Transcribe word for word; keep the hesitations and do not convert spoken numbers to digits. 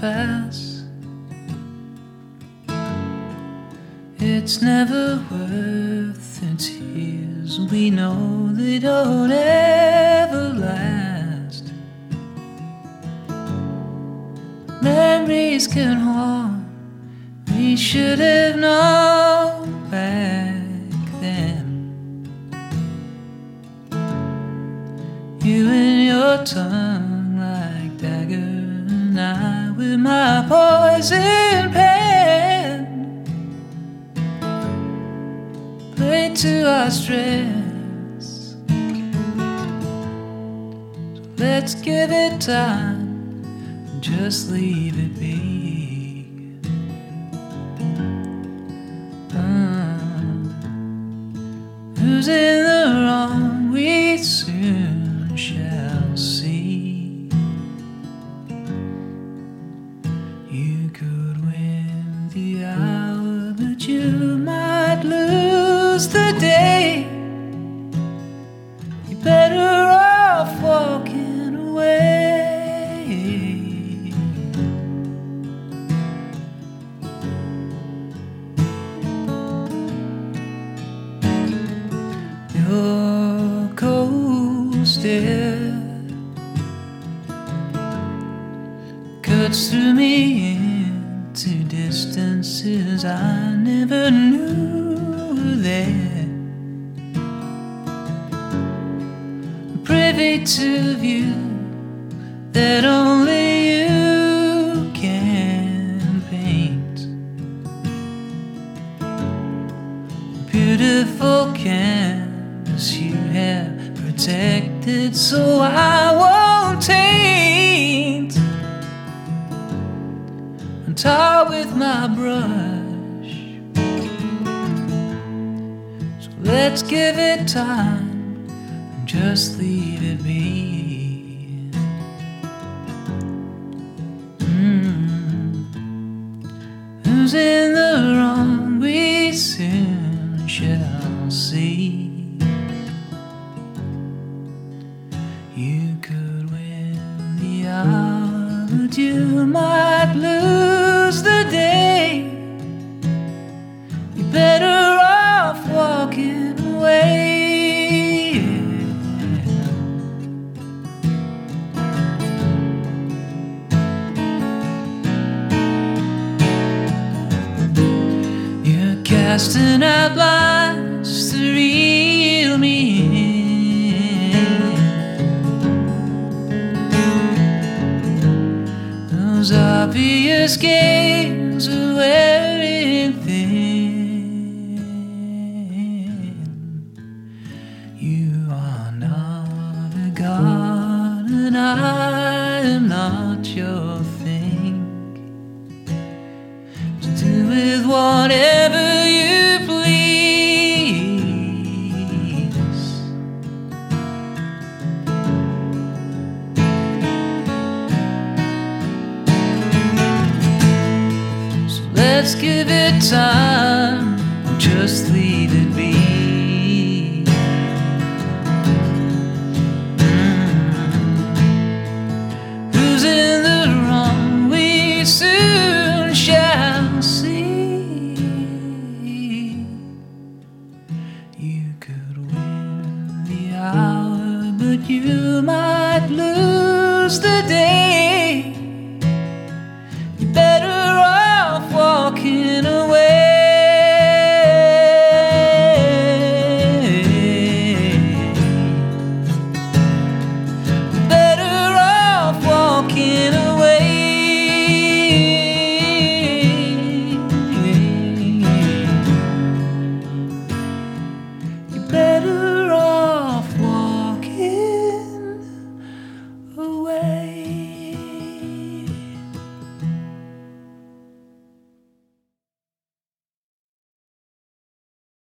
pass. It's never worth the tears. We know they don't ever last. Memories can haunt. We should have known back then. You and your tongue like dagger, and I with my poison pen. Play to our strengths, so let's give it time and just leave it be. Who's in the wrong, we soon shall see. You could win the hour, but you might lose the day. You're better off walking away. Your cold stare cuts through me into distances I never knew were there. Privy to view that only you can paint. Beautiful canvas you have protected, so I won't taint. I'm tired with my brush, so let's give it time and just leave it be. Mm. Who's in the wrong, we soon shall see. You could win the hour, but you might lose the day. You're better off walking away. You're casting out lines to reel me in. Those obvious games are wearing thin. You are not a god, and I am not your thing. To do with whatever you please. So let's give it time and just leave it be. Who's in the wrong, we soon shall see. You could win the hour, but you might lose the day.